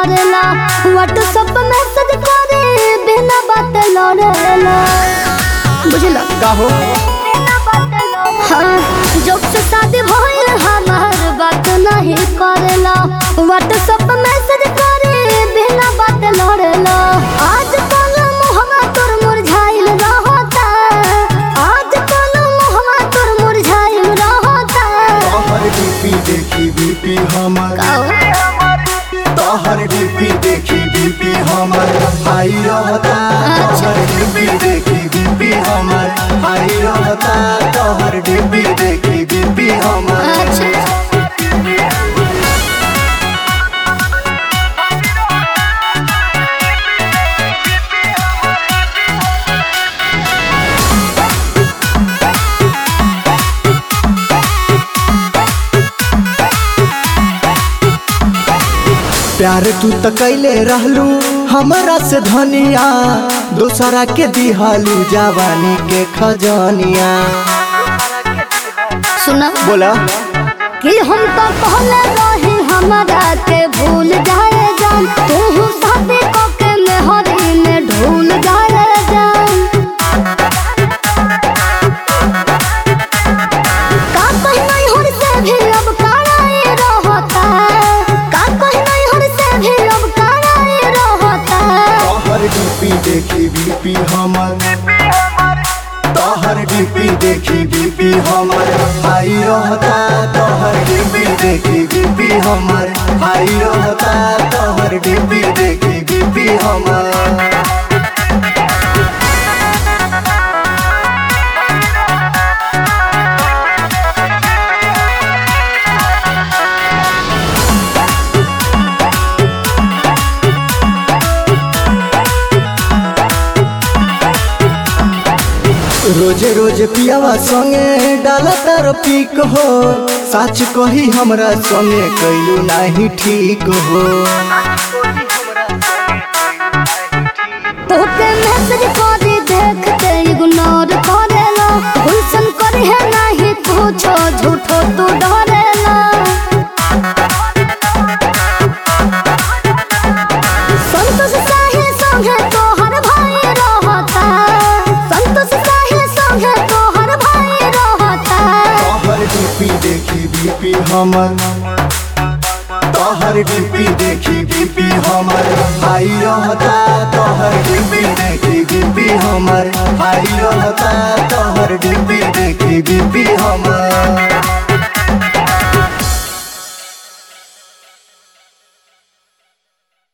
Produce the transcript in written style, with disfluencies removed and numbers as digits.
करेला WhatsApp message करे बिना बात लड़ेला बुझला का हो हाँ जब से शादी भइल हमार बात नहीं करेला व्हाट्सएप मैसेज करे बिना बात लड़ेला आज कल मुहवा तोर मुरझाइल रहता आज कल मुहवा तोर मुरझाइल रहता तोहर डीपी देखी बीपी हमर तोहर डीपी देखी बीपी हमर हाई रहता तोहर डीपी देखी बीपी हमर हाई रहता तोहर डीपी देखी बीपी हमर प्यार तू त कैले रहलू हमरा से धनिया दोसरा के दिहालू जवानी के खजनिया सुना बोला कि हम तो पहले रही हमरा के भूल जाए जान तू शादी के मेहरी में ढूल जाए जान का कहीं नहीं हर से भी अब काराए रहता का कहीं नहीं हर से भी अब काराए रहता तोहर डीपी देखी बीपी हमर तोहर डीपी देखी बीपी हमर हाई रहता तोहर डीपी देखी बीपी हमर हाई रहता तोहर डीपी देखी बीपी हमर रोजे रोजे पियावा संगे डाला तार पीक हो सच कही हमरा संगे कैलू नहीं ठीक हो तोके मैसेज करे देखते इग्नोर करेला गुलशन करे है नहीं पूछो झूठो तू डरेला संतोष साहिल संगे तोहर भाई रहता संतोष साहिल संगे तोहर भाई रहता तोहर डीपी देखी बीपी हमर तोहर डीपी देखी बीपी हमर हाई रहता तोहर डीपी देखी बीपी हमर हाई रहता तोहर डीपी देखी बीपी हमर